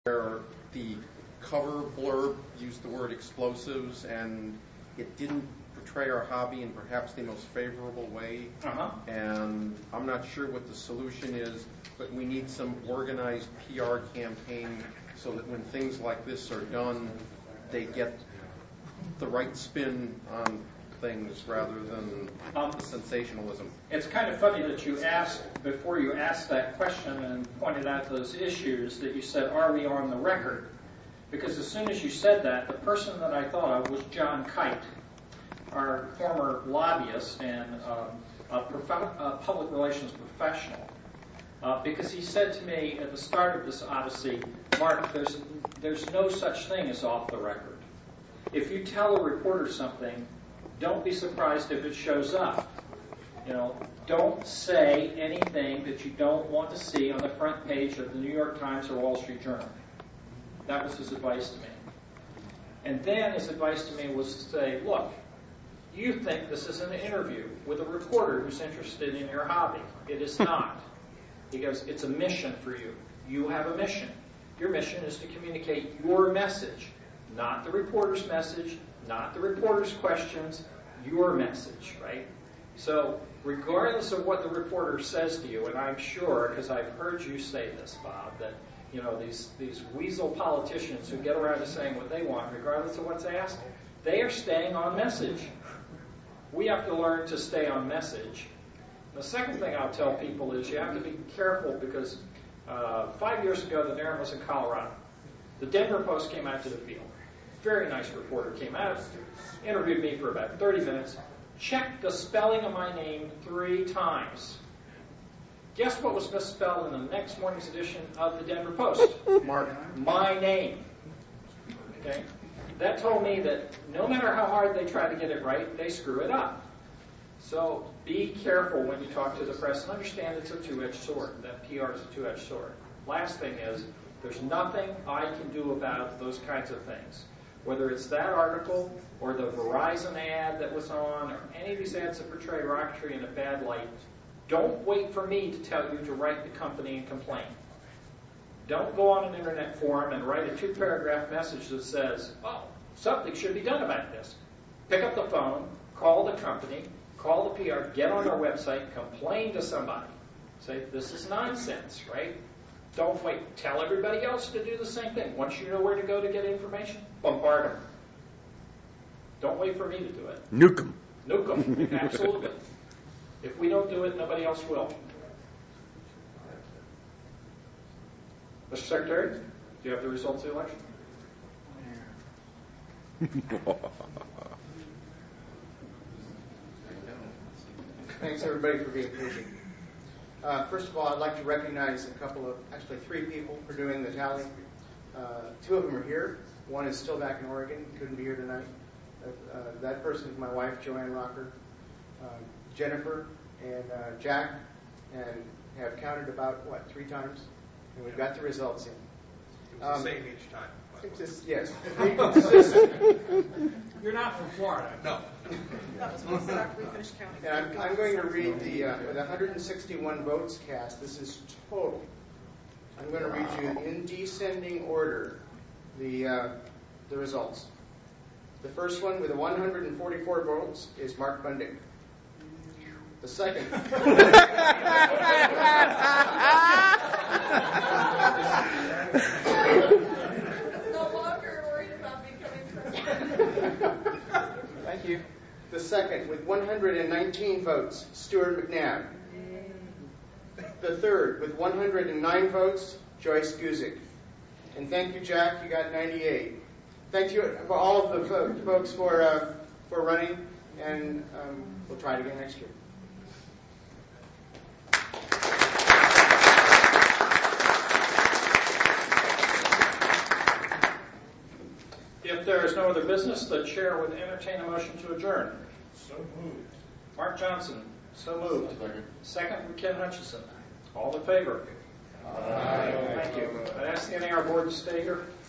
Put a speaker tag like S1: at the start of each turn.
S1: where the cover blurb used the word explosives and it didn't portray our hobby in perhaps the most favorable way. And I'm not sure what the solution is, but we need some organized PR campaign so that when things like this are done, they get the right spin on things rather than sensationalism.
S2: It's kind of funny that you asked, before you asked that question and pointed out those issues, that you said, are we on the record? Because as soon as you said that, the person that I thought of was John Kite, our former lobbyist and a public relations professional. Because he said to me at the start of this odyssey, Mark, there's no such thing as off the record. If you tell a reporter something, don't be surprised if it shows up. Don't say anything that you don't want to see on the front page of the New York Times or Wall Street Journal. That was his advice to me. And then his advice to me was to say, look, you think this is an interview with a reporter who's interested in your hobby. It is not. He goes, it's a mission for you. You have a mission. Your mission is to communicate your message, not the reporter's message, not the reporter's questions, your message, right? So regardless of what the reporter says to you, and I'm sure, because I've heard you say this, Bob, that these weasel politicians who get around to saying what they want, regardless of what's asked, they are staying on message. We have to learn to stay on message. The second thing I'll tell people is you have to be careful because 5 years ago, the Darren was in Colorado. The Denver Post came out to the field. Very nice reporter came out, interviewed me for about 30 minutes, checked the spelling of my name 3 times. Guess what was misspelled in the next morning's edition of the Denver Post?
S1: Mark.
S2: My name. Okay? That told me that no matter how hard they try to get it right, they screw it up. So be careful when you talk to the press and understand it's a two-edged sword. That PR is a two-edged sword. Last thing is, there's nothing I can do about those kinds of things. Whether it's that article or the Verizon ad that was on or any of these ads that portray rocketry in a bad light, don't wait for me to tell you to write the company and complain. Don't go on an internet forum and write a 2-paragraph message that says, oh, something should be done about this. Pick up the phone, call the company, call the PR, get on their website, complain to somebody. Say, this is nonsense, right? Don't wait. Tell everybody else to do the same thing. Once you know where to go to get information, bombard them. Don't wait for me to do it.
S3: Nuke them.
S2: Nuke them, absolutely. If we don't do it, nobody else will. Mr. Secretary, do you have the results of the election?
S4: Thanks, everybody, for being patient. First of all, I'd like to recognize actually 3 people for doing the tally. 2 of them are here. One is still back in Oregon, couldn't be here tonight. That person is my wife, Joanne Rocker, Jennifer, and Jack, and have counted about, 3 times? And we've got the results in.
S5: It was the same each time.
S4: Yes. Consistent.
S5: You're not from Florida. No.
S6: That was once after we finished counting.
S4: And I'm going to read the 161 votes cast. This is total. I'm going to read you in descending order the results. The first one with 144 votes is Mark Bundick. The second.
S6: No longer worried about becoming president.
S4: Thank you. The second with 119 votes, Stuart McNabb. The third with 109 votes, Joyce Guzik. And thank you, Jack. You got 98. Thank you for all of the folks for running, and we'll try it again next year.
S2: If there is no other business, the chair would entertain a motion to adjourn.
S5: So moved.
S2: Mark Johnson, so moved. Second from Ken Hutchison. All in favor?
S5: Aye.
S2: Thank you. I ask the NAR board to stay here.